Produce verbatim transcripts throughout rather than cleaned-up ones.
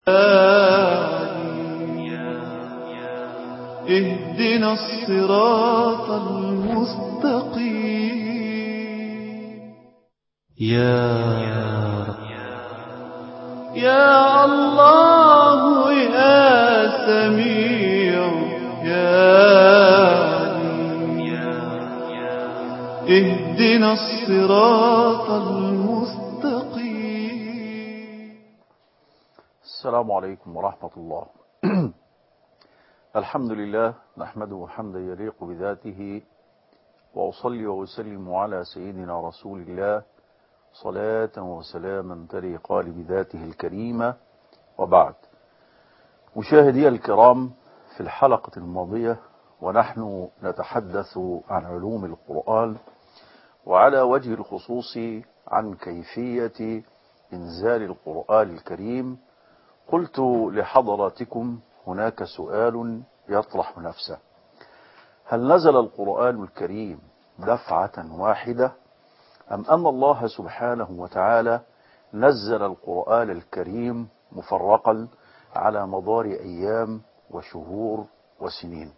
اهدنا الصراط المستقيم يا يا الله يا سميع يا اهدنا الصراط المستقيم. السلام عليكم ورحمة الله. الحمد لله نحمده حمدا يليق بذاته، وأصلي وأسلم على سيدنا رسول الله صلاة وسلاما تليقان بذاته الكريمة، وبعد. مشاهدي الكرام، في الحلقة الماضية ونحن نتحدث عن علوم القرآن، وعلى وجه الخصوص عن كيفية إنزال القرآن الكريم، قلت لحضراتكم هناك سؤال يطرح نفسه: هل نزل القرآن الكريم دفعة واحدة، أم أن الله سبحانه وتعالى نزل القرآن الكريم مفرقا على مدار أيام وشهور وسنين؟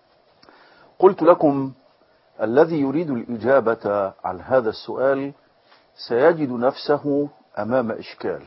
قلت لكم الذي يريد الإجابة عن هذا السؤال سيجد نفسه أمام إشكال.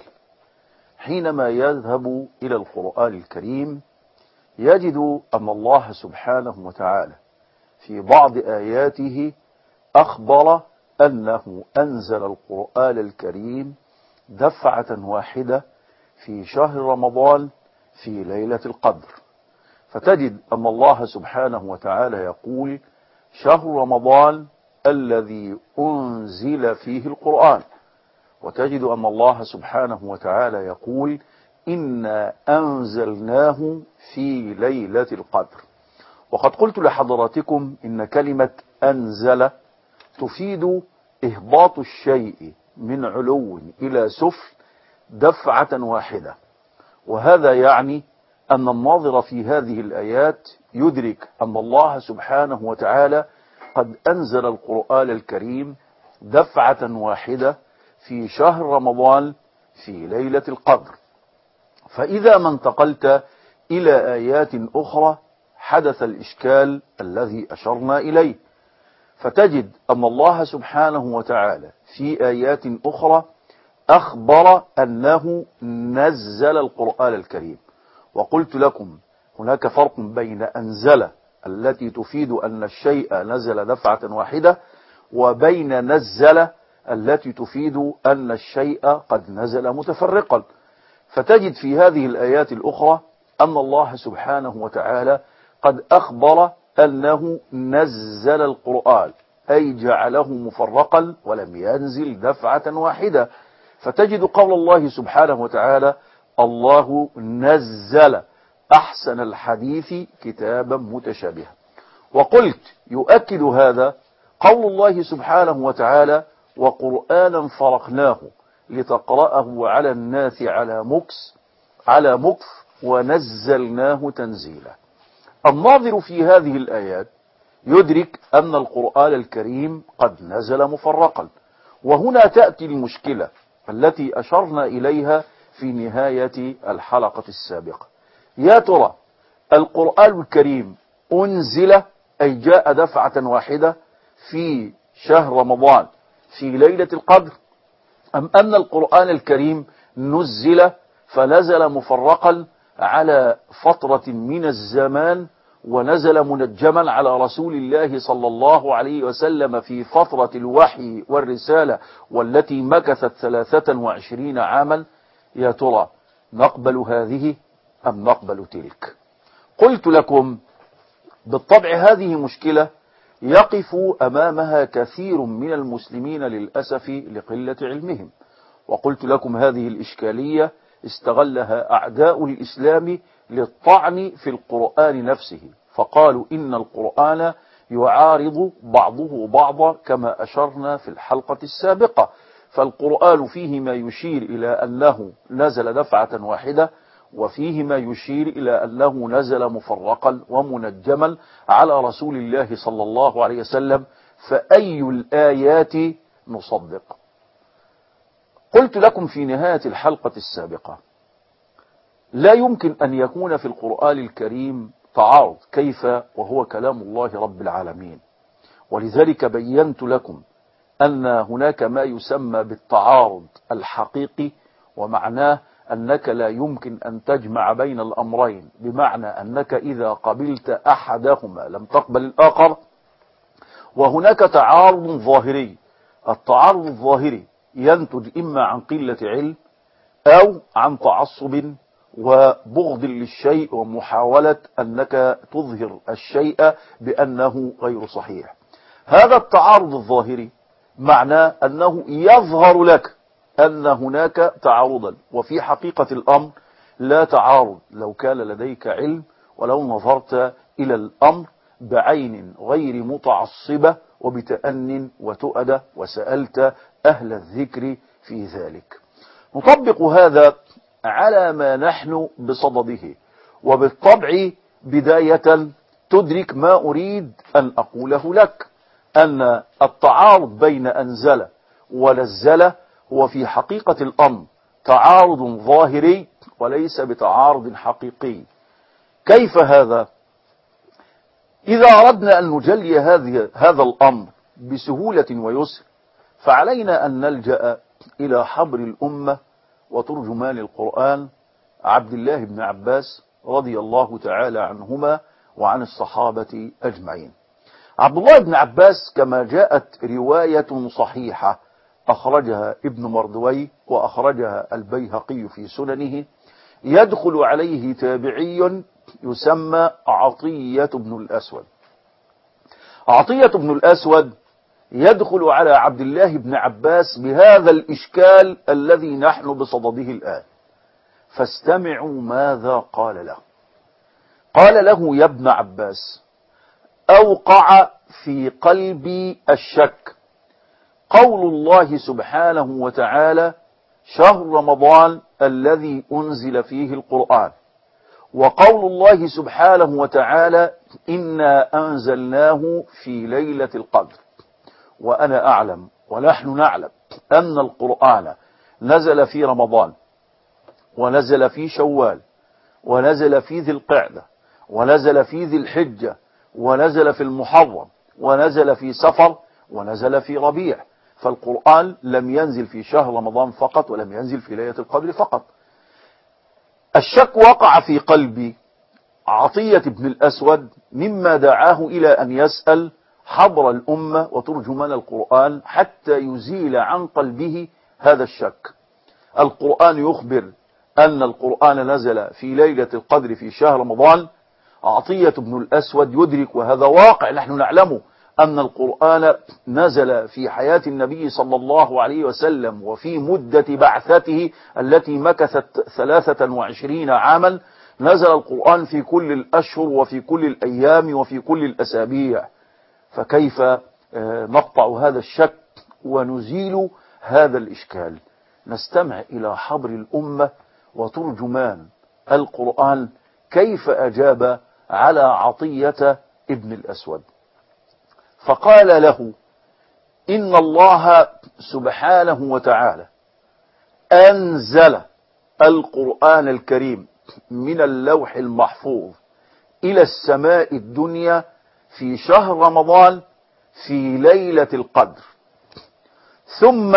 حينما يذهب إلى القرآن الكريم يجد أن الله سبحانه وتعالى في بعض آياته أخبر أنه أنزل القرآن الكريم دفعة واحدة في شهر رمضان في ليلة القدر، فتجد أن الله سبحانه وتعالى يقول: شهر رمضان الذي أنزل فيه القرآن، وتجد أن الله سبحانه وتعالى يقول: إنا أنزلناه في ليلة القدر. وقد قلت لحضراتكم إن كلمة أنزل تفيد إهباط الشيء من علو إلى سفل دفعة واحدة، وهذا يعني أن الناظر في هذه الآيات يدرك أن الله سبحانه وتعالى قد أنزل القرآن الكريم دفعة واحدة في شهر رمضان في ليلة القدر. فإذا ما انتقلت إلى آيات أخرى حدث الإشكال الذي أشرنا إليه، فتجد أن الله سبحانه وتعالى في آيات أخرى أخبر أنه نزل القرآن الكريم. وقلت لكم هناك فرق بين أنزل التي تفيد أن الشيء نزل دفعة واحدة، وبين نزل التي تفيد أن الشيء قد نزل متفرقا. فتجد في هذه الآيات الأخرى أن الله سبحانه وتعالى قد أخبر أنه نزل القرآن، أي جعله مفرقا ولم ينزل دفعة واحدة. فتجد قول الله سبحانه وتعالى: الله نزل أحسن الحديث كتابا متشابها. وقلت يؤكد هذا قول الله سبحانه وتعالى: وقرآنا فرقناه لتقرأه على الناس على مكس على مكث ونزلناه تنزيلا. الناظر في هذه الآيات يدرك أن القرآن الكريم قد نزل مفرقا، وهنا تأتي المشكلة التي أشرنا إليها في نهاية الحلقة السابقة. يا ترى القرآن الكريم أنزل أي جاء دفعة واحدة في شهر رمضان في ليلة القدر، أم أن القرآن الكريم نزل فنزل مفرقا على فترة من الزمان، ونزل منجما على رسول الله صلى الله عليه وسلم في فترة الوحي والرسالة والتي مكثت ثلاثة وعشرين عاما؟ يا ترى نقبل هذه أم نقبل تلك؟ قلت لكم بالطبع هذه مشكلة يقف أمامها كثير من المسلمين للأسف لقلة علمهم. وقلت لكم هذه الإشكالية استغلها أعداء الإسلام للطعن في القرآن نفسه، فقالوا إن القرآن يعارض بعضه بعضا كما أشرنا في الحلقة السابقة. فالقرآن فيه ما يشير إلى أنه نزل دفعة واحدة، وفيه ما يشير إلى أنه نزل مفرقا ومنجما على رسول الله صلى الله عليه وسلم، فأي الآيات نصدق؟ قلت لكم في نهاية الحلقة السابقة لا يمكن أن يكون في القرآن الكريم تعارض، كيف وهو كلام الله رب العالمين. ولذلك بينت لكم أن هناك ما يسمى بالتعارض الحقيقي، ومعناه أنك لا يمكن أن تجمع بين الأمرين، بمعنى أنك إذا قبلت أحدهما لم تقبل الآخر. وهناك تعارض ظاهري، التعارض الظاهري ينتج إما عن قلة علم أو عن تعصب وبغض للشيء ومحاولة أنك تظهر الشيء بأنه غير صحيح. هذا التعارض الظاهري معناه أنه يظهر لك أن هناك تعارضا، وفي حقيقة الأمر لا تعارض لو كان لديك علم، ولو نظرت إلى الأمر بعين غير متعصبة وبتأن وتؤدة وسألت أهل الذكر في ذلك. نطبق هذا على ما نحن بصدده، وبالطبع بداية تدرك ما أريد أن أقوله لك، أن التعارض بين أنزل ونزل هو في حقيقة الأمر تعارض ظاهري وليس بتعارض حقيقي. كيف هذا؟ إذا أردنا أن نجلي هذه هذا الأمر بسهولة ويسر، فعلينا أن نلجأ إلى حبر الأمة وترجمان القرآن عبد الله بن عباس رضي الله تعالى عنهما وعن الصحابة أجمعين. عبد الله بن عباس كما جاءت رواية صحيحة أخرجها ابن مردوي وأخرجها البيهقي في سننه، يدخل عليه تابعي يسمى عطية بن الأسود. عطية بن الأسود يدخل على عبد الله بن عباس بهذا الإشكال الذي نحن بصدده الآن، فاستمعوا ماذا قال له. قال له: يا ابن عباس، أوقع في قلبي الشك قول الله سبحانه وتعالى: شهر رمضان الذي أنزل فيه القرآن، وقول الله سبحانه وتعالى: إنا أنزلناه في ليلة القدر. وأنا أعلم ونحن نعلم أن القرآن نزل في رمضان، ونزل في شوال، ونزل في ذي القعدة، ونزل في ذي الحجة، ونزل في المحرم، ونزل في سفر، ونزل في ربيع. فالقرآن لم ينزل في شهر رمضان فقط، ولم ينزل في ليلة القدر فقط. الشك وقع في قلب عطية بن الأسود، مما دعاه إلى أن يسأل حبر الأمة وترجمان القرآن حتى يزيل عن قلبه هذا الشك. القرآن يخبر أن القرآن نزل في ليلة القدر في شهر رمضان. عطية بن الأسود يدرك، وهذا واقع نحن نعلمه، أن القرآن نزل في حياة النبي صلى الله عليه وسلم وفي مدة بعثته التي مكثت ثلاثة وعشرين عاما. نزل القرآن في كل الأشهر وفي كل الأيام وفي كل الأسابيع. فكيف نقطع هذا الشك ونزيل هذا الإشكال؟ نستمع إلى حبر الأمة وترجمان القرآن كيف أجاب على عطية ابن الأسود. فقال له: إن الله سبحانه وتعالى أنزل القرآن الكريم من اللوح المحفوظ إلى السماء الدنيا في شهر رمضان في ليلة القدر، ثم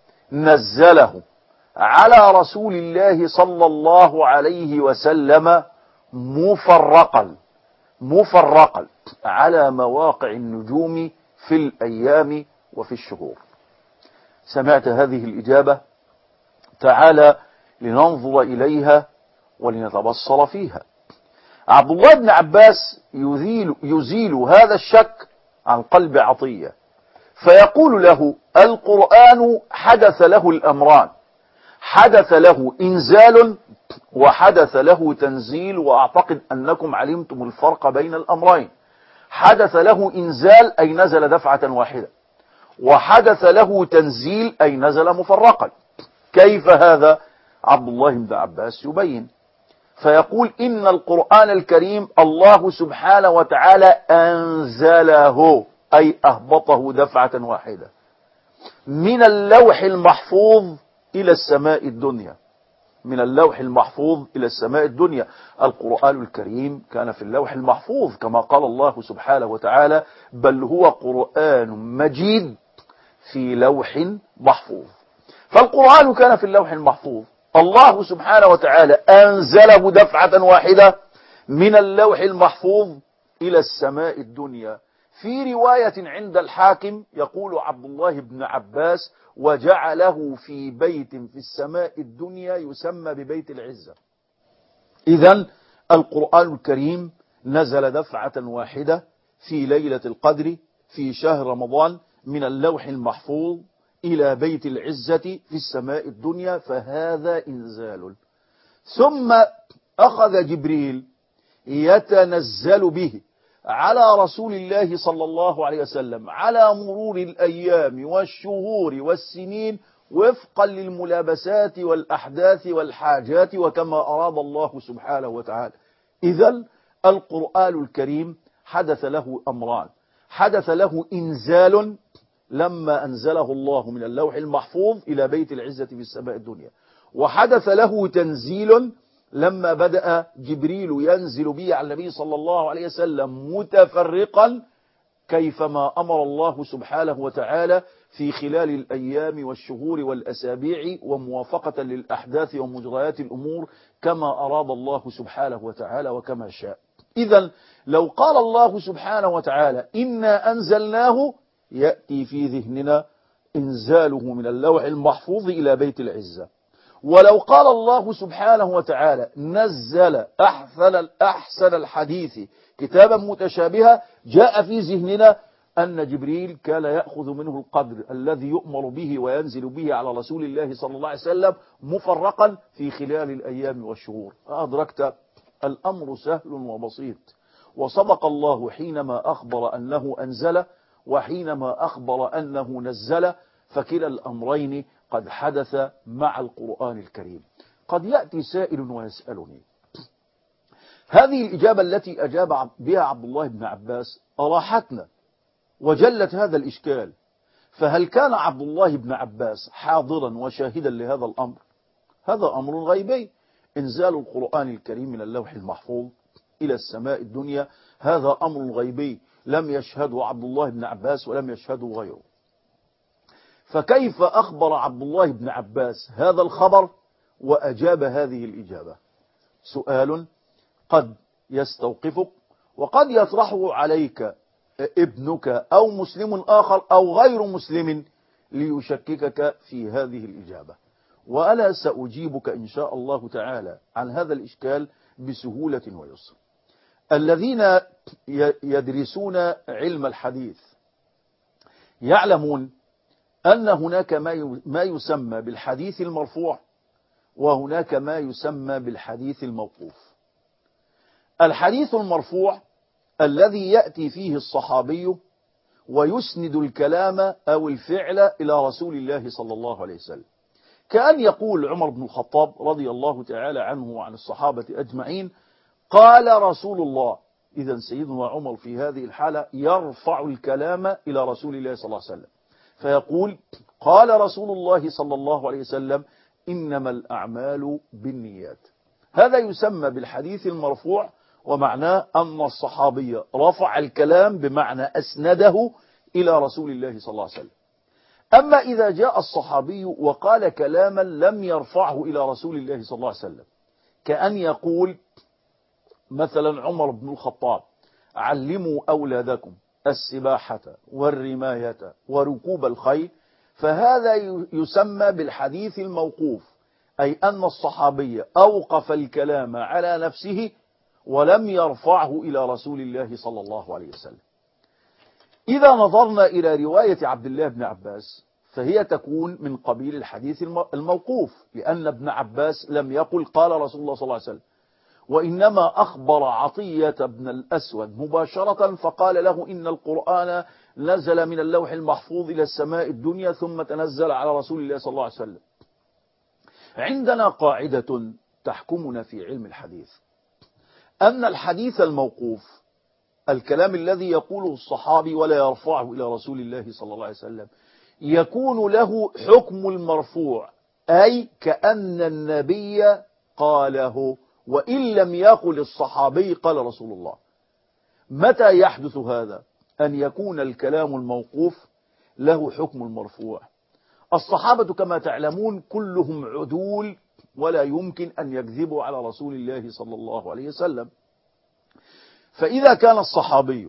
نزله على رسول الله صلى الله عليه وسلم مفرقا مفرقا على مواقع النجوم في الأيام وفي الشهور. سمعت هذه الإجابة؟ تعالى لننظر إليها ولنتبصر فيها. عبد الله بن عباس يزيل, يزيل هذا الشك عن قلب عطية، فيقول له: القرآن حدث له الأمران، حدث له إنزال وحدث له تنزيل، وأعتقد أنكم علمتم الفرق بين الأمرين. حدث له إنزال أي نزل دفعة واحدة، وحدث له تنزيل أي نزل مفرقا. كيف هذا؟ عبد الله بن عباس يبين فيقول: إن القرآن الكريم الله سبحانه وتعالى أنزله أي أهبطه دفعة واحدة من اللوح المحفوظ إلى السماء الدنيا. من اللوح المحفوظ إلى السماء الدنيا. القرآن الكريم كان في اللوح المحفوظ كما قال الله سبحانه وتعالى: بل هو قرآن مجيد في لوح محفوظ. فالقرآن كان في اللوح المحفوظ، الله سبحانه وتعالى أنزله دفعة واحدة من اللوح المحفوظ إلى السماء الدنيا. في رواية عند الحاكم يقول عبد الله بن عباس: وجعله في بيت في السماء الدنيا يسمى ببيت العزة. إذن القرآن الكريم نزل دفعة واحدة في ليلة القدر في شهر رمضان من اللوح المحفوظ إلى بيت العزة في السماء الدنيا، فهذا إنزال. ثم أخذ جبريل يتنزل به على رسول الله صلى الله عليه وسلم على مرور الأيام والشهور والسنين وفقا للملابسات والأحداث والحاجات وكما أراد الله سبحانه وتعالى. إذن القرآن الكريم حدث له أمران: حدث له إنزال لما أنزله الله من اللوح المحفوظ إلى بيت العزة في السماء الدنيا، وحدث له تنزيل لما بدأ جبريل ينزل به على النبي صلى الله عليه وسلم متفرقا كيفما أمر الله سبحانه وتعالى في خلال الأيام والشهور والأسابيع وموافقة للأحداث ومجريات الأمور كما أراد الله سبحانه وتعالى وكما شاء. إذن لو قال الله سبحانه وتعالى إنا أنزلناه، يأتي في ذهننا إنزاله من اللوح المحفوظ إلى بيت العزة. ولو قال الله سبحانه وتعالى نزل أحسن أحسن الحديث كتابا متشابها، جاء في ذهننا أن جبريل كان يأخذ منه القدر الذي يؤمر به وينزل به على رسول الله صلى الله عليه وسلم مفرقا في خلال الأيام والشهور. أدركت الأمر سهل وبسيط، وصدق الله حينما أخبر أنه أنزل وحينما أخبر أنه نزل، فكلا الأمرين قد حدث مع القرآن الكريم. قد يأتي سائل ويسألني: هذه الإجابة التي أجاب بها عبد الله بن عباس أراحتنا وجلت هذا الإشكال، فهل كان عبد الله بن عباس حاضرا وشاهدا لهذا الأمر؟ هذا أمر غيبي، إنزال القرآن الكريم من اللوح المحفوظ إلى السماء الدنيا هذا أمر غيبي لم يشهده عبد الله بن عباس ولم يشهده غيره. فكيف أخبر عبد الله بن عباس هذا الخبر وأجاب هذه الإجابة؟ سؤال قد يستوقفك وقد يطرحه عليك ابنك أو مسلم آخر أو غير مسلم ليشككك في هذه الإجابة، وأنا سأجيبك إن شاء الله تعالى عن هذا الإشكال بسهولة ويسر. الذين يدرسون علم الحديث يعلمون أن هناك ما يسمى بالحديث المرفوع وهناك ما يسمى بالحديث الموقوف. الحديث المرفوع الذي يأتي فيه الصحابي ويسند الكلام أو الفعل إلى رسول الله صلى الله عليه وسلم، كأن يقول عمر بن الخطاب رضي الله تعالى عنه وعن الصحابة أجمعين: قال رسول الله. إذن سيدنا عمر في هذه الحالة يرفع الكلام إلى رسول الله صلى الله عليه وسلم فيقول: قال رسول الله صلى الله عليه وسلم: إنما الأعمال بالنيات. هذا يسمى بالحديث المرفوع، ومعناه أن الصحابي رفع الكلام بمعنى أسنده إلى رسول الله صلى الله عليه وسلم. أما إذا جاء الصحابي وقال كلاما لم يرفعه إلى رسول الله صلى الله عليه وسلم، كأن يقول مثلا عمر بن الخطاب: علموا أولادكم السباحة والرماية وركوب الخيل، فهذا يسمى بالحديث الموقوف، أي أن الصحابي أوقف الكلام على نفسه ولم يرفعه إلى رسول الله صلى الله عليه وسلم. إذا نظرنا إلى رواية عبد الله بن عباس فهي تكون من قبيل الحديث الموقوف، لأن ابن عباس لم يقل قال رسول الله صلى الله عليه وسلم، وإنما أخبر عطية بن الأسود مباشرة فقال له: إن القرآن نزل من اللوح المحفوظ إلى السماء الدنيا ثم تنزل على رسول الله صلى الله عليه وسلم. عندنا قاعدة تحكمنا في علم الحديث، أن الحديث الموقوف الكلام الذي يقوله الصحابي ولا يرفعه إلى رسول الله صلى الله عليه وسلم يكون له حكم المرفوع أي كأن النبي قاله، وإن لم يقل الصحابي قال رسول الله. متى يحدث هذا؟ أن يكون الكلام الموقوف له حكم المرفوع. الصحابة كما تعلمون كلهم عدول، ولا يمكن أن يكذبوا على رسول الله صلى الله عليه وسلم. فإذا كان الصحابي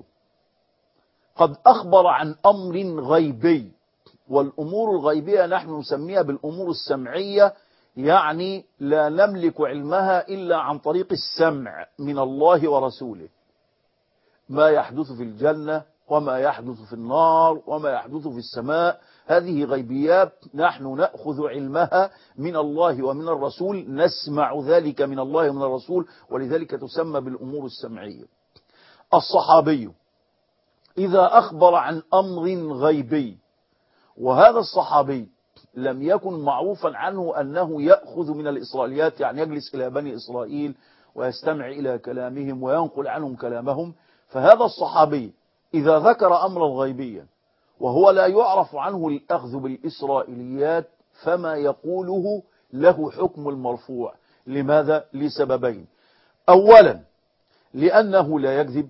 قد أخبر عن أمر غيبي، والأمور الغيبية نحن نسميها بالأمور السمعية، يعني لا نملك علمها إلا عن طريق السمع من الله ورسوله، ما يحدث في الجنة وما يحدث في النار وما يحدث في السماء، هذه غيبيات نحن نأخذ علمها من الله ومن الرسول، نسمع ذلك من الله ومن الرسول، ولذلك تسمى بالأمور السمعية. الصحابي إذا أخبر عن أمر غيبي، وهذا الصحابي لم يكن معروفا عنه أنه يأخذ من الإسرائيليات، يعني يجلس إلى بني إسرائيل ويستمع إلى كلامهم وينقل عنهم كلامهم، فهذا الصحابي إذا ذكر أمرا غيبيا وهو لا يعرف عنه الأخذ بالإسرائيليات فما يقوله له حكم المرفوع. لماذا؟ لسببين: أولا لأنه لا يكذب،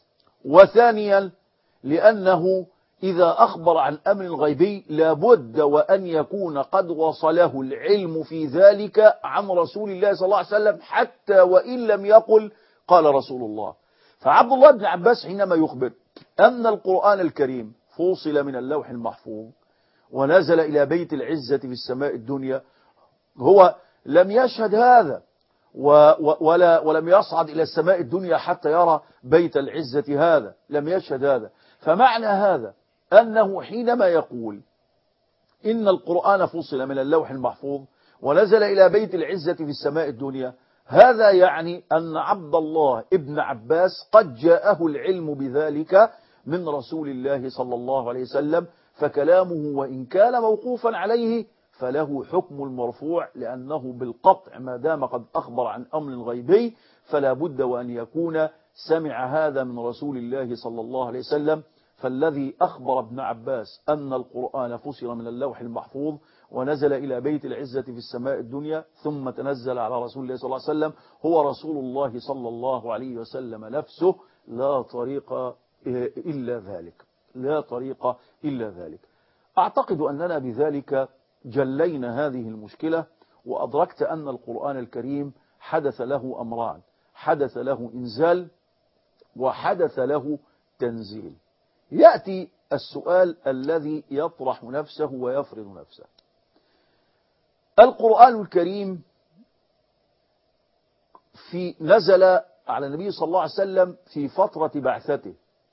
وثانيا لأنه إذا أخبر عن أمر غيبي لابد وأن يكون قد وصله العلم في ذلك عن رسول الله صلى الله عليه وسلم، حتى وإن لم يقل قال رسول الله. فعبد الله بن عباس حينما يخبر أن القرآن الكريم فوصل من اللوح المحفوظ ونزل إلى بيت العزة في السماء الدنيا، هو لم يشهد هذا ولا ولم يصعد إلى السماء الدنيا حتى يرى بيت العزة، هذا لم يشهد هذا. فمعنى هذا أنه حينما يقول إن القرآن فصل من اللوح المحفوظ ونزل إلى بيت العزة في السماء الدنيا، هذا يعني أن عبد الله ابن عباس قد جاءه العلم بذلك من رسول الله صلى الله عليه وسلم، فكلامه وإن كان موقوفا عليه فله حكم المرفوع، لأنه بالقطع ما دام قد أخبر عن أمر غيبي فلا بد وأن يكون سمع هذا من رسول الله صلى الله عليه وسلم. فالذي أخبر ابن عباس أن القرآن فصل من اللوح المحفوظ ونزل إلى بيت العزة في السماء الدنيا ثم تنزل على رسول الله صلى الله عليه وسلم هو رسول الله صلى الله عليه وسلم نفسه، لا طريق إلا ذلك، لا طريق إلا ذلك. أعتقد أننا بذلك جلينا هذه المشكلة، وأدركت أن القرآن الكريم حدث له أمران: حدث له إنزال وحدث له تنزيل. يأتي السؤال الذي يطرح نفسه ويفرض نفسه: القرآن الكريم في نزل على النبي صلى الله عليه وسلم في فترة بعثته،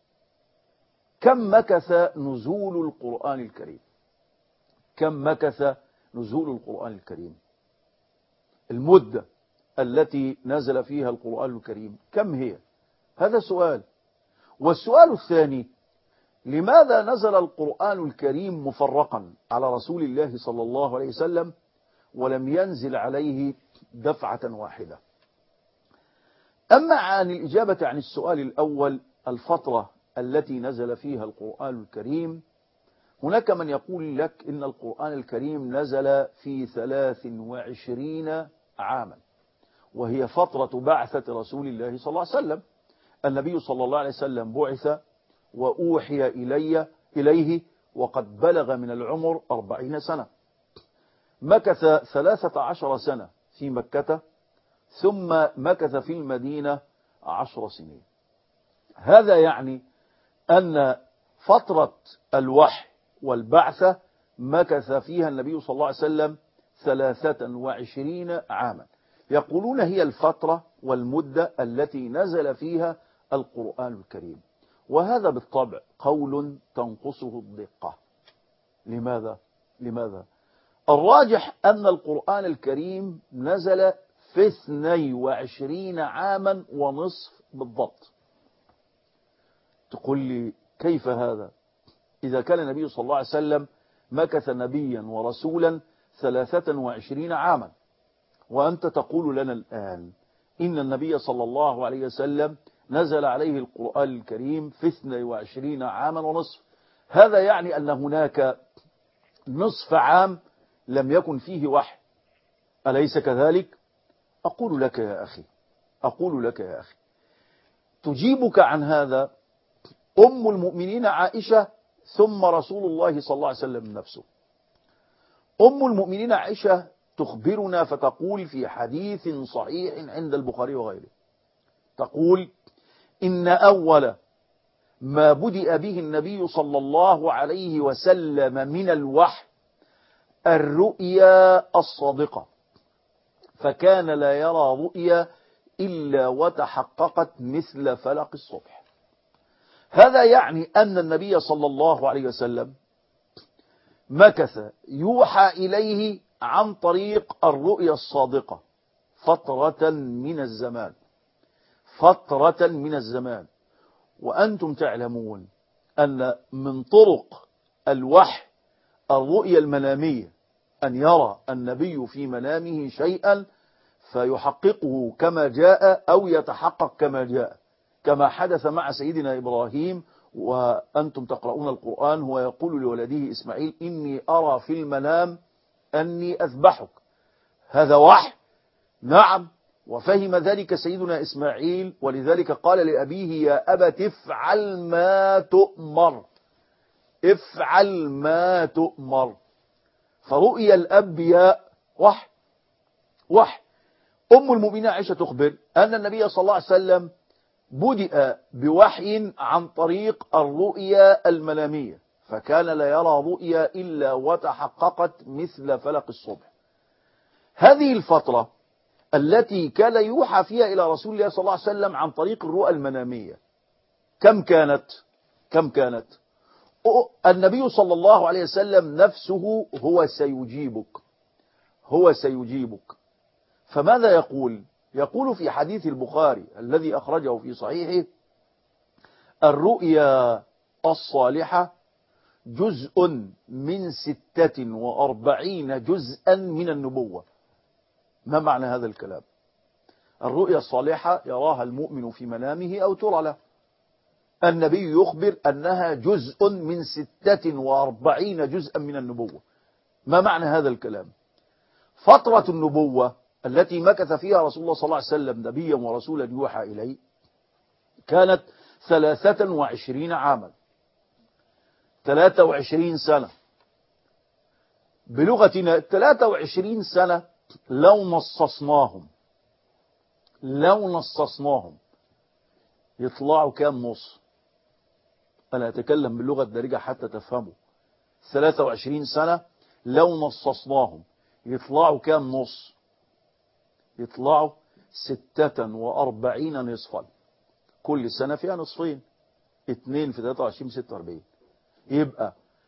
كم مكث نزول القرآن الكريم؟ كم مكث نزول القرآن الكريم؟ المدة التي نزل فيها القرآن الكريم كم هي؟ هذا سؤال. والسؤال الثاني: لماذا نزل القرآن الكريم مفرقا على رسول الله صلى الله عليه وسلم ولم ينزل عليه دفعة واحدة؟ أما عن الإجابة عن السؤال الأول، الفترة التي نزل فيها القرآن الكريم، هناك من يقول لك إن القرآن الكريم نزل في ثلاث وعشرين عاما، وهي فترة بعثة رسول الله صلى الله عليه وسلم. النبي صلى الله عليه وسلم بعث وأوحي إلي إليه وقد بلغ من العمر أربعين سنة، مكث ثلاثة عشر سنة في مكة، ثم مكث في المدينة عشر سنين. هذا يعني أن فترة الوحي والبعثة مكث فيها النبي صلى الله عليه وسلم ثلاثة وعشرين عاما. يقولون هي الفترة والمدة التي نزل فيها القرآن الكريم، وهذا بالطبع قول تنقصه الدقة. لماذا؟ لماذا؟ الراجح أن القرآن الكريم نزل في اثني وعشرين عاما ونصف بالضبط. تقول لي كيف هذا؟ إذا كان النبي صلى الله عليه وسلم مكث نبيا ورسولا ثلاثة وعشرين عاما، وأنت تقول لنا الآن إن النبي صلى الله عليه وسلم نزل عليه القرآن الكريم في اثني وعشرين عاما ونصف، هذا يعني أن هناك نصف عام لم يكن فيه وحي، أليس كذلك؟ أقول لك يا أخي أقول لك يا أخي تجيبك عن هذا أم المؤمنين عائشة ثم رسول الله صلى الله عليه وسلم نفسه. أم المؤمنين عائشة تخبرنا فتقول في حديث صحيح عند البخاري وغيره، تقول: إن أول ما بدأ به النبي صلى الله عليه وسلم من الوحي الرؤيا الصادقة، فكان لا يرى رؤيا إلا وتحققت مثل فلق الصبح. هذا يعني أن النبي صلى الله عليه وسلم مكث يوحى إليه عن طريق الرؤيا الصادقة فترة من الزمان فترة من الزمان وأنتم تعلمون أن من طرق الوحي الرؤيا المنامية، أن يرى النبي في منامه شيئا فيحققه كما جاء أو يتحقق كما جاء، كما حدث مع سيدنا إبراهيم وأنتم تقرؤون القرآن، هو يقول لولده إسماعيل: إني أرى في المنام أني أذبحك. هذا وحي، نعم، وفهم ذلك سيدنا إسماعيل، ولذلك قال لأبيه: يا أبت افعل ما تؤمر افعل ما تؤمر. فرؤيا الأنبياء وحي وحي. أم المؤمنين عائشة تخبر أن النبي صلى الله عليه وسلم بدأ بوحي عن طريق الرؤيا المنامية، فكان لا يرى رؤيا إلا وتحققت مثل فلق الصبح. هذه الفترة التي كان يوحى فيها إلى رسول الله صلى الله عليه وسلم عن طريق الرؤى المنامية كم كانت؟ كم كانت؟ النبي صلى الله عليه وسلم نفسه هو سيجيبك هو سيجيبك فماذا يقول؟ يقول في حديث البخاري الذي أخرجه في صحيحه: الرؤيا الصالحة جزء من ستة وأربعين جزءا من النبوة. ما معنى هذا الكلام؟ الرؤيا الصالحة يراها المؤمن في منامه أو ترى له. النبي يخبر أنها جزء من ستة وأربعين جزءا من النبوة. ما معنى هذا الكلام؟ فترة النبوة التي مكث فيها رسول الله صلى الله عليه وسلم نبيا ورسولا يوحى إليه كانت ثلاثة وعشرين عاما، ثلاثة وعشرين سنة. بلغتنا ثلاثة وعشرين سنة لو نصصناهم لو نصصناهم يطلعوا كام نص؟ أنا أتكلم باللغة الدارجة حتى تفهموا. ثلاثة وعشرين سنة لو نصصناهم يطلعوا كام نص؟ يطلعوا ستة وأربعين نصفا. كل سنة فيها نصفين، اثنين في ثلاثة وعشرين ستة وأربعين. يبقى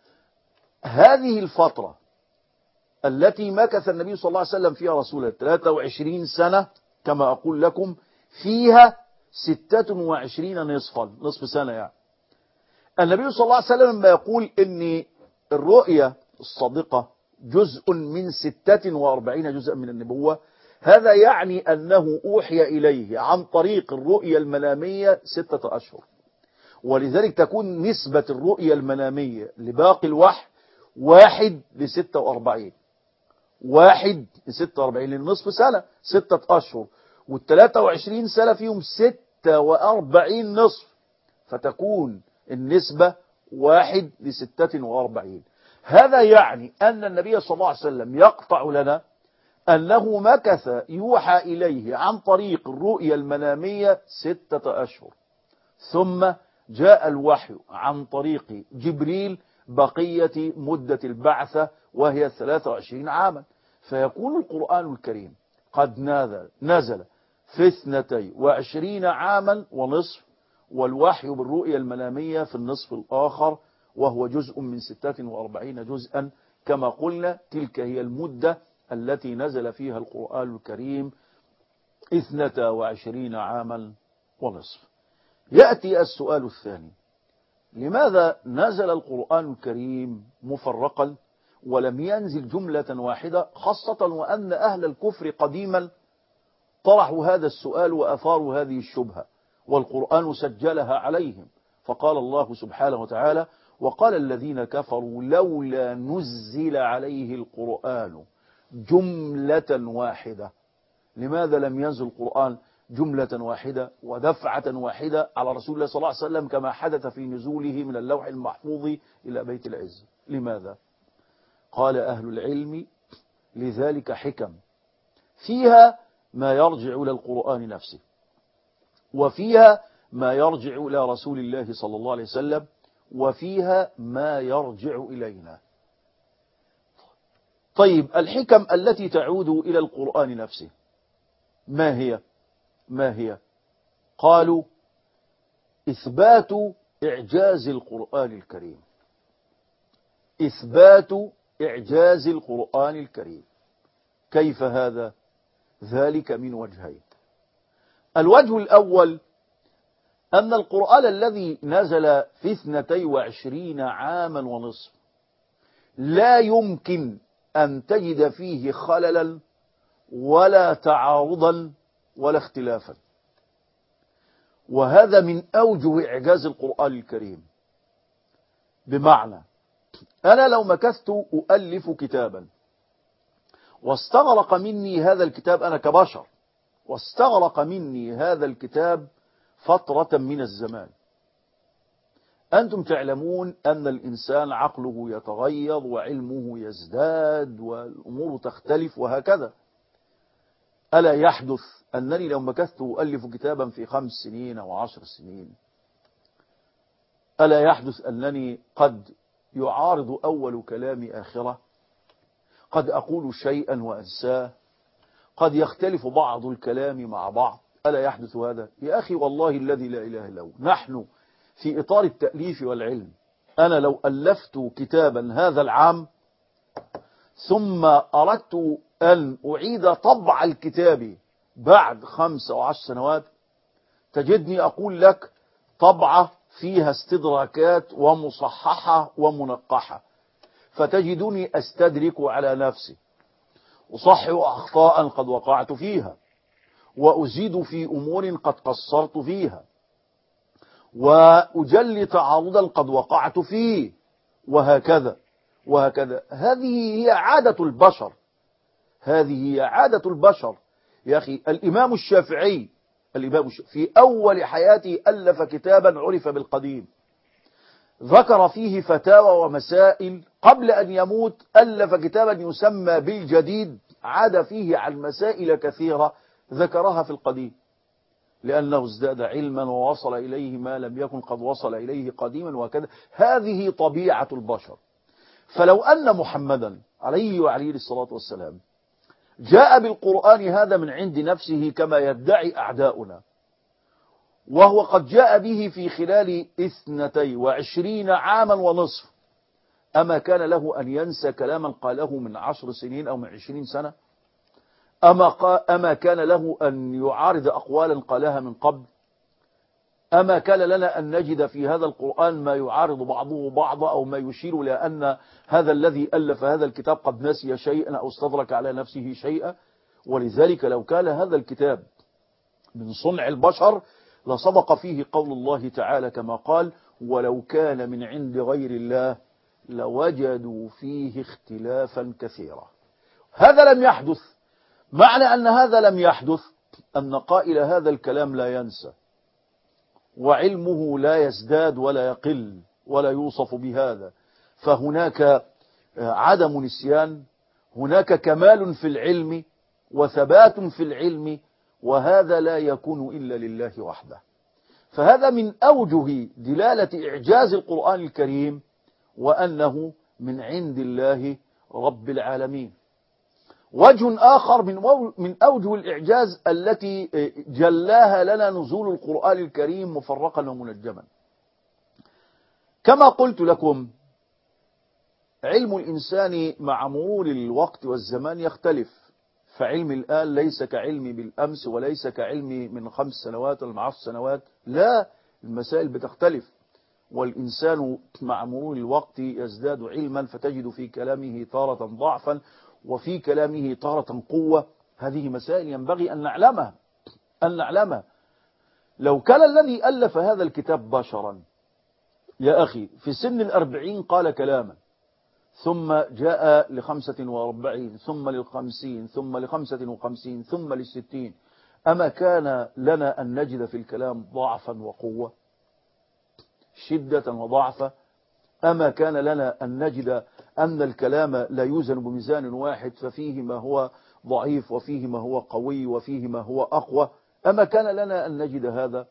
هذه الفترة التي مكث النبي صلى الله عليه وسلم فيها رسوله ثلاثة وعشرين سنة كما أقول لكم، فيها ستة وعشرين نصفا، نصف سنة يعني. النبي صلى الله عليه وسلم لما يقول إن الرؤيا الصادقة جزء من ستة وأربعين جزءا من النبوة، هذا يعني أنه أوحي إليه عن طريق الرؤيا المنامية ستة أشهر، ولذلك تكون نسبة الرؤيا المنامية لباقي الوحي واحد لستة وأربعين واحد لستة وأربعين، للنصف سنة ستة أشهر، والثلاثة وعشرين سنة فيهم ستة وأربعين نصف، فتكون النسبة واحد لستة وأربعين. هذا يعني أن النبي صلى الله عليه وسلم يقطع لنا أنه مكث يوحى إليه عن طريق الرؤيا المنامية ستة أشهر، ثم جاء الوحي عن طريق جبريل بقية مدة البعثة وهي ثلاثة وعشرين عاما. فيكون القرآن الكريم قد نزل, نزل في اثنتي وعشرين عاما ونصف، والوحي بالرؤيا المنامية في النصف الآخر وهو جزء من ستة وأربعين جزءا. كما قلنا تلك هي المدة التي نزل فيها القرآن الكريم اثنتا وعشرين عاما ونصف. يأتي السؤال الثاني: لماذا نزل القرآن الكريم مفرقا ولم ينزل جملة واحدة، خاصة وأن أهل الكفر قديما طرحوا هذا السؤال وأثاروا هذه الشبهة والقرآن سجلها عليهم؟ فقال الله سبحانه وتعالى: وقال الذين كفروا لولا نزل عليه القرآن جملة واحدة. لماذا لم ينزل القرآن جملة واحدة ودفعة واحدة على رسول الله صلى الله عليه وسلم كما حدث في نزوله من اللوح المحفوظ إلى بيت العز؟ لماذا؟ قال أهل العلم لذلك حكم، فيها ما يرجع إلى القرآن نفسه، وفيها ما يرجع إلى رسول الله صلى الله عليه وسلم، وفيها ما يرجع إلينا. طيب الحكم التي تعود إلى القرآن نفسه ما هي؟ ما هي؟ قالوا إثبات إعجاز القرآن الكريم. إثبات إعجاز القرآن الكريم. كيف هذا؟ ذلك من وجهين. الوجه الأول أن القرآن الذي نزل في اثنتي وعشرين عاما ونصف لا يمكن أن تجد فيه خللا ولا تعارضا ولا اختلافا، وهذا من أوجه إعجاز القرآن الكريم. بمعنى أنا لو مكثت أؤلف كتابا واستغرق مني هذا الكتاب، أنا كبشر، واستغرق مني هذا الكتاب فترة من الزمان، أنتم تعلمون أن الإنسان عقله يتغير وعلمه يزداد والأمور تختلف وهكذا. ألا يحدث أنني لو مكثت أؤلف كتابا في خمس سنين أو عشر سنين، ألا يحدث أنني قد يعارض أول كلامي آخرة، قد أقول شيئا وأنساه، قد يختلف بعض الكلام مع بعض؟ ألا يحدث هذا؟ يا أخي والله الذي لا إله إلا هو، نحن في إطار التأليف والعلم، أنا لو ألفت كتابا هذا العام ثم أردت أن أعيد طبع الكتاب بعد خمس أو عشر سنوات، تجدني أقول لك طبعة فيها استدراكات ومصححة ومنقحة، فتجدني أستدرك على نفسي، أصحح أخطاء قد وقعت فيها، وأزيد في أمور قد قصرت فيها، وأجلي تعارضا قد وقعت فيه، وهكذا وهكذا. هذه هي عادة البشر، هذه هي عادة البشر. يا أخي الإمام الشافعي الإمام الشافعي في أول حياته ألف كتابا عرف بالقديم، ذكر فيه فتاوى ومسائل. قبل أن يموت ألف كتابا يسمى بالجديد، عاد فيه عن مسائل كثيرة ذكرها في القديم، لأنه ازداد علما ووصل إليه ما لم يكن قد وصل إليه قديما، وكذا. هذه طبيعة البشر. فلو أن محمدا عليه وعليه الصلاة والسلام جاء بالقرآن هذا من عند نفسه كما يدعي أعداؤنا، وهو قد جاء به في خلال اثنتي وعشرين عاما ونصف، أما كان له أن ينسى كلاما قاله من عشر سنين أو من عشرين سنة؟ أما, قا أما كان له أن يعارض أقوالا قالها من قبل؟ أما كان لنا أن نجد في هذا القرآن ما يعارض بعضه بعضا أو ما يشير إلى أن هذا الذي ألف هذا الكتاب قد نسي شيئا أو استدرك على نفسه شيئا؟ ولذلك لو كان هذا الكتاب من صنع البشر لصدق فيه قول الله تعالى كما قال: ولو كان من عند غير الله لوجدوا فيه اختلافا كثيرا. هذا لم يحدث. معنى أن هذا لم يحدث أن قائل هذا الكلام لا ينسى، وعلمه لا يزداد ولا يقل ولا يوصف بهذا، فهناك عدم نسيان، هناك كمال في العلم وثبات في العلم، وهذا لا يكون إلا لله وحده. فهذا من أوجه دلالة إعجاز القرآن الكريم، وأنه من عند الله رب العالمين. وجه آخر من من أوجه الإعجاز التي جلاها لنا نزول القرآن الكريم مفرقا ومنجما. كما قلت لكم، علم الإنسان مع مرور الوقت والزمان يختلف، فعلم الآن ليس كعلمي بالأمس، وليس كعلمي من خمس سنوات ولا من عشر سنوات، لا، المسائل بتختلف. والإنسان مع مرور الوقت يزداد علما، فتجد في كلامه تارة ضعفا وفي كلامه تارة قوة. هذه مسائل ينبغي أن نعلمها أن نعلمها. لو كان الذي ألف هذا الكتاب بشرا يا أخي في سن الأربعين قال كلاما، ثم جاء لخمسة وأربعين، ثم للخمسين، ثم لخمسة وخمسين، ثم للستين. أما كان لنا أن نجد في الكلام ضعفا وقوة، شدة وضعفا؟ أما كان لنا أن نجد أن الكلام لا يوزن بميزان واحد، ففيه ما هو ضعيف وفيه ما هو قوي وفيه ما هو أقوى؟ أما كان لنا أن نجد هذا؟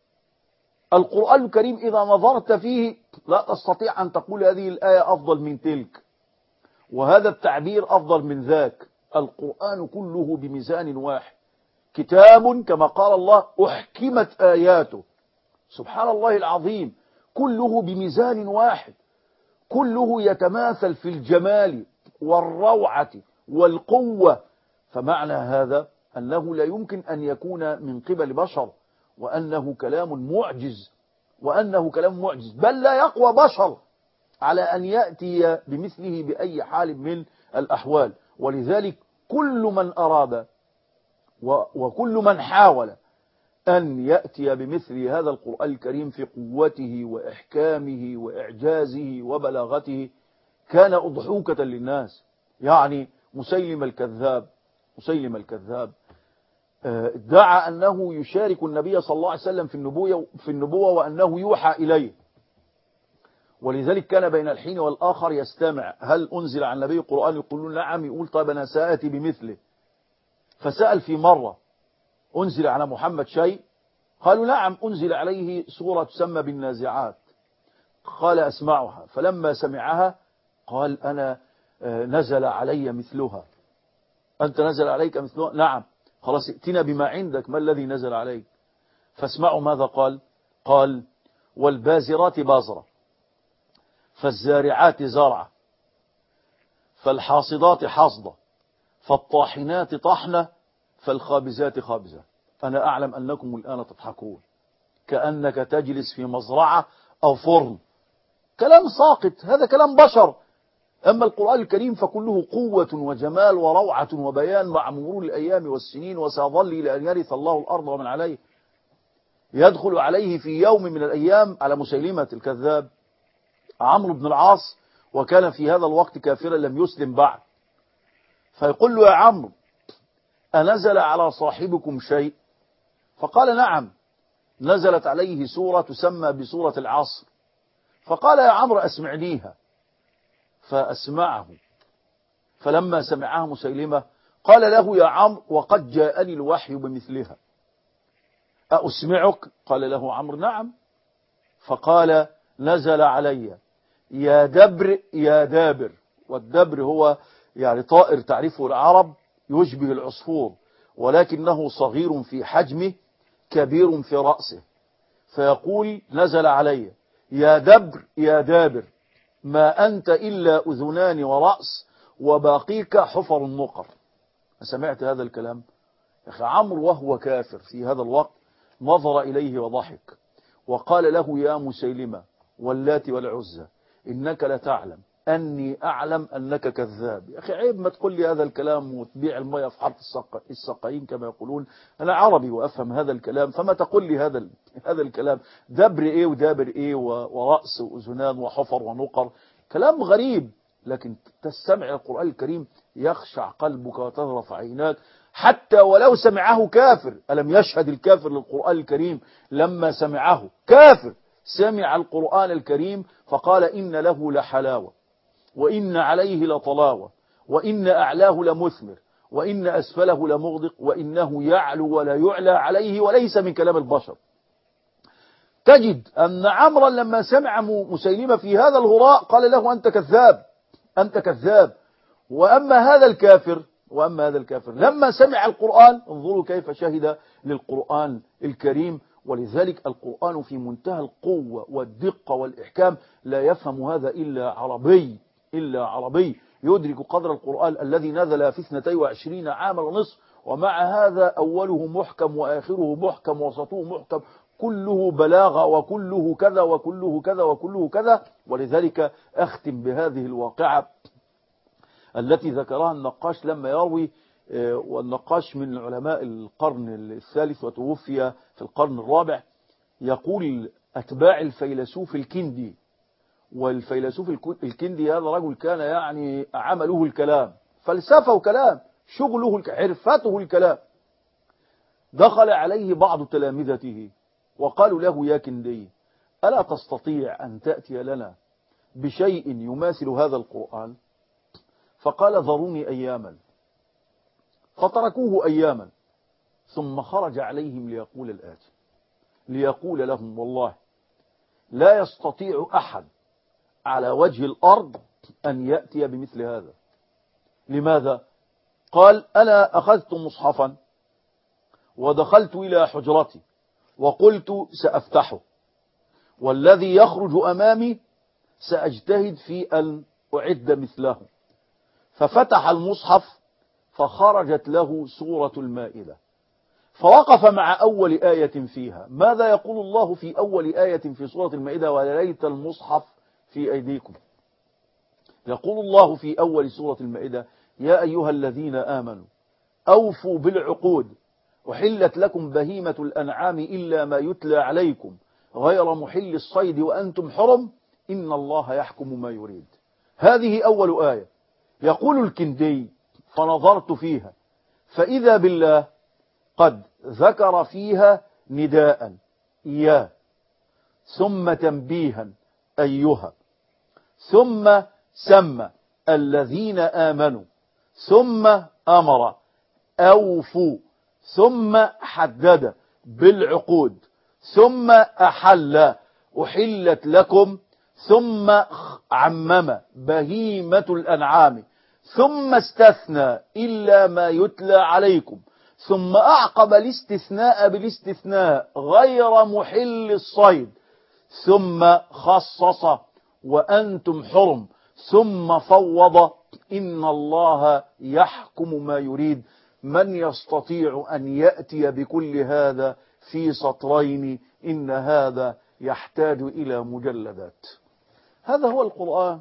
القرآن الكريم إذا نظرت فيه لا تستطيع أن تقول هذه الآية أفضل من تلك وهذا التعبير أفضل من ذاك. القرآن كله بميزان واحد، كتاب كما قال الله أحكمت آياته. سبحان الله العظيم، كله بميزان واحد، كله يتماثل في الجمال والروعة والقوة. فمعنى هذا أنه لا يمكن أن يكون من قبل بشر، وأنه كلام معجز، وأنه كلام معجز، بل لا يقوى بشر على أن يأتي بمثله بأي حال من الأحوال. ولذلك كل من أراد وكل من حاول أن يأتي بمثل هذا القرآن الكريم في قوته وإحكامه وإعجازه وبلاغته كان أضحوكة للناس. يعني مسيلم الكذاب مسيلم الكذاب ادعى أنه يشارك النبي صلى الله عليه وسلم في النبوة, في النبوة وأنه يوحى إليه، ولذلك كان بين الحين والآخر يستمع، هل أنزل على النبي قرآن؟ يقولون نعم. يقول طيب أنا سآتي بمثله. فسأل في مرة أنزل على محمد شيء؟ قالوا نعم أنزل عليه سورة تسمى بالنازعات. قال أسمعها. فلما سمعها قال أنا نزل علي مثلها. أنت نزل عليك مثلها؟ نعم. خلاص ائتنا بما عندك، ما الذي نزل عليك؟ فاسمعوا ماذا قال. قال والبازرات بازرة، فالزارعات زرعة، فالحاصدات حصدة، فالطاحنات طحنة، فالخابزات خابزة. أنا أعلم أنكم الآن تضحكون كأنك تجلس في مزرعة أو فرن. كلام ساقط، هذا كلام بشر. أما القرآن الكريم فكله قوة وجمال وروعة وبيان مع مرور الأيام والسنين، وسيظل إلى أن يرث الله الأرض ومن عليه. يدخل عليه في يوم من الأيام على مسيلمة الكذاب عمرو بن العاص، وكان في هذا الوقت كافرا لم يسلم بعد، فيقول له يا عمرو أنزل على صاحبكم شيء؟ فقال نعم، نزلت عليه سورة تسمى بسورة العصر. فقال يا عمرو أسمعنيها. فأسمعه. فلما سمعها مسيلمة قال له يا عمرو وقد جاءني الوحي بمثلها، أسمعك؟ قال له عمرو نعم. فقال نزل علي يا دبر يا دابر. والدبر هو يعني طائر تعرفه العرب يشبه العصفور، ولكنه صغير في حجمه كبير في رأسه. فيقول نزل علي يا دبر يا دابر، ما أنت إلا أذنان ورأس وباقيك حفر النقر. سمعت هذا الكلام؟ يا أخي عمرو وهو كافر في هذا الوقت نظر إليه وضحك وقال له يا مسيلمة واللات والعزى إنك لتعلم أني أعلم أنك كذاب. يا أخي عيب ما تقول لي هذا الكلام وتبيع المية في حارة السقايين كما يقولون. أنا عربي وأفهم هذا الكلام، فما تقول لي هذا هذا الكلام؟ دبر إيه ودابر إيه ورأس وأذنان وحفر ونقر، كلام غريب. لكن تستمع القرآن الكريم يخشع قلبك وتذرف عيناك حتى ولو سمعه كافر. ألم يشهد الكافر للقرآن الكريم لما سمعه؟ كافر سمع القرآن الكريم فقال إن له لحلاوة وإن عليه لطلاوة وإن أعلاه لمثمر وإن أسفله لمغدق وإنه يعلو ولا يعلى عليه وليس من كلام البشر. تجد أن عمرا لما سمع مسيلمة في هذا الهراء قال له أنت كذاب أنت كذاب. وأما هذا الكافر وأما هذا الكافر لما سمع القرآن، انظروا كيف شهد للقرآن الكريم. ولذلك القرآن في منتهى القوة والدقة والإحكام، لا يفهم هذا إلا عربي إلا عربي يدرك قدر القرآن الذي نزل في اثنتين وعشرين عاما ونصف، ومع هذا أوله محكم وآخره محكم وسطه محكم، كله بلاغة وكله كذا وكله كذا وكله كذا. ولذلك أختم بهذه الواقعة التي ذكرها النقاش لما يروي، والنقاش من علماء القرن الثالث وتوفي في القرن الرابع، يقول أتباع الفيلسوف الكندي. والفيلسوف الكندي هذا رجل كان يعني عمله الكلام، فلسفة وكلام، شغله عرفته الكلام. دخل عليه بعض تلامذته وقالوا له: يا كندي، ألا تستطيع أن تأتي لنا بشيء يماثل هذا القرآن؟ فقال: ذروني أياما. فتركوه أياما، ثم خرج عليهم ليقول الآتي، ليقول لهم: والله لا يستطيع أحد على وجه الأرض أن يأتي بمثل هذا. لماذا؟ قال: أنا أخذت مصحفا ودخلت إلى حجرتي وقلت سأفتحه، والذي يخرج أمامي سأجتهد في أن أعد مثله. ففتح المصحف فخرجت له سورة المائدة، فوقف مع أول آية فيها. ماذا يقول الله في أول آية في سورة المائدة: وليت المصحف في أيديكم؟ يقول الله في أول سورة المائدة: يا أيها الذين آمنوا أوفوا بالعقود، أحلت لكم بهيمة الأنعام إلا ما يتلى عليكم غير محل الصيد وأنتم حرم إن الله يحكم ما يريد. هذه أول آية. يقول الكندي: فنظرت فيها فإذا بالله قد ذكر فيها نداء يا، ثم تنبيها أيها، ثم سمى الذين آمنوا، ثم أمر أوفوا، ثم حدد بالعقود، ثم أحل أحلت لكم، ثم عمم بهيمة الأنعام، ثم استثنى إلا ما يتلى عليكم، ثم أعقب الاستثناء بالاستثناء غير محل الصيد، ثم خصص وأنتم حرم، ثم فوض إن الله يحكم ما يريد. من يستطيع أن يأتي بكل هذا في سطرين؟ إن هذا يحتاج إلى مجلدات. هذا هو القرآن،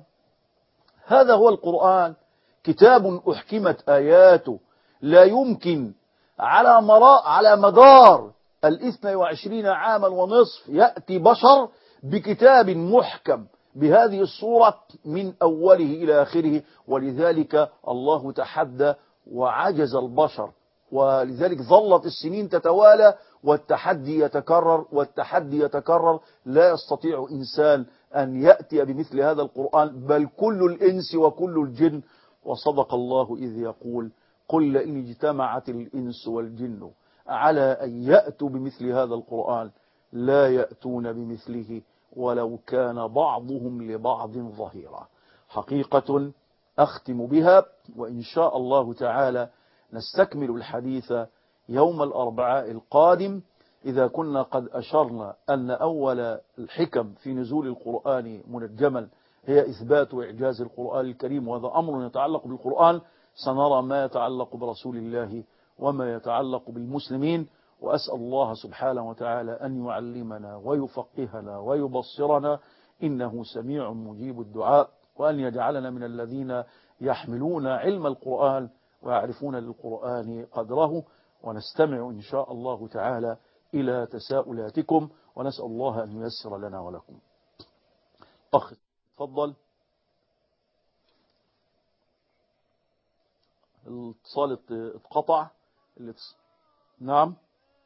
هذا هو القرآن، كتاب أحكمت آياته. لا يمكن على مراء على مدار الاثنى وعشرين عاما ونصف يأتي بشر بكتاب محكم بهذه الصورة من أوله إلى آخره. ولذلك الله تحدى وعجز البشر، ولذلك ظلت السنين تتوالى والتحدي يتكرر والتحدي يتكرر. لا يستطيع إنسان أن يأتي بمثل هذا القرآن، بل كل الإنس وكل الجن. وصدق الله إذ يقول: قل لئن اجتمعت الإنس والجن على أن يأتوا بمثل هذا القرآن لا يأتون بمثله ولو كان بعضهم لبعض ظهيرا. حقيقة أختم بها، وإن شاء الله تعالى نستكمل الحديث يوم الأربعاء القادم، إذا كنا قد أشرنا أن أول الحكم في نزول القرآن منجما هي إثبات إعجاز القرآن الكريم، وهذا أمر يتعلق بالقرآن. سنرى ما يتعلق برسول الله وما يتعلق بالمسلمين. وأسأل الله سبحانه وتعالى أن يعلمنا ويفقهنا ويبصرنا، إنه سميع مجيب الدعاء، وأن يجعلنا من الذين يحملون علم القرآن ويعرفون للقرآن قدره. ونستمع إن شاء الله تعالى إلى تساؤلاتكم، ونسأل الله أن ييسر لنا ولكم. أخ تفضل. الاتصال اتقطع. نعم،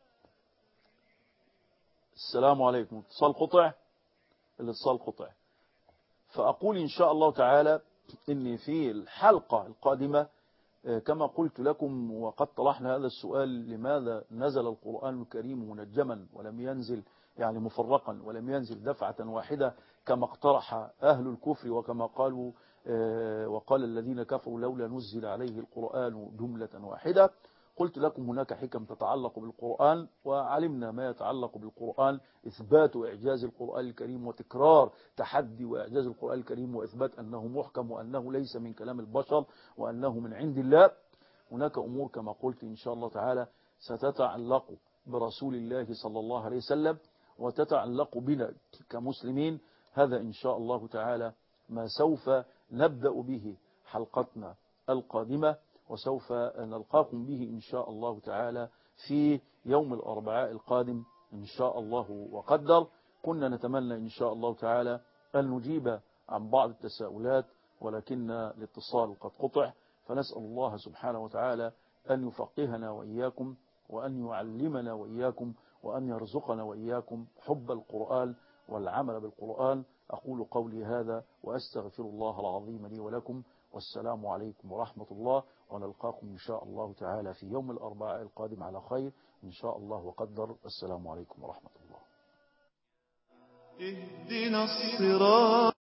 السلام عليكم. الاتصال قطع، الاتصال قطع. فأقول إن شاء الله تعالى إن في الحلقة القادمة كما قلت لكم وقد طرحنا هذا السؤال: لماذا نزل القرآن الكريم منجما ولم ينزل يعني مفرقا ولم ينزل دفعة واحدة كما اقترح أهل الكفر، وكما قالوا وقال الذين كفروا لولا نزل عليه القرآن جملة واحدة. قلت لكم هناك حكم تتعلق بالقرآن، وعلمنا ما يتعلق بالقرآن: إثبات إعجاز القرآن الكريم وتكرار تحدي وإعجاز القرآن الكريم، وإثبات أنه محكم وأنه ليس من كلام البشر وأنه من عند الله. هناك أمور كما قلت إن شاء الله تعالى ستتعلق برسول الله صلى الله عليه وسلم وتتعلق بنا كمسلمين. هذا إن شاء الله تعالى ما سوف نبدأ به حلقتنا القادمة، وسوف نلقاكم به إن شاء الله تعالى في يوم الأربعاء القادم إن شاء الله وقدر. كنا نتمنى إن شاء الله تعالى أن نجيب عن بعض التساؤلات، ولكن الاتصال قد قطع، فنسأل الله سبحانه وتعالى أن يفقهنا وإياكم، وأن يعلمنا وإياكم، وأن يرزقنا وإياكم حب القرآن والعمل بالقرآن. أقول قولي هذا وأستغفر الله العظيم لي ولكم، والسلام عليكم ورحمة الله، ونلقاكم إن شاء الله تعالى في يوم الأربعاء القادم على خير إن شاء الله وقدر. السلام عليكم ورحمة الله. اهدنا الصراط